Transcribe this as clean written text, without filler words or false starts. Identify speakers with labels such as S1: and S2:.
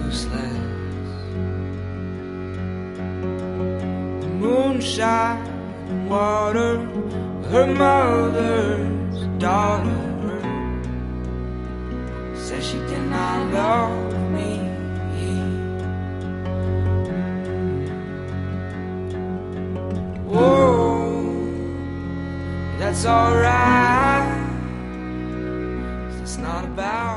S1: useless. The moonshine and water, her mother's daughter, said she did not love me. Oh, that's alright, 'cause it's not about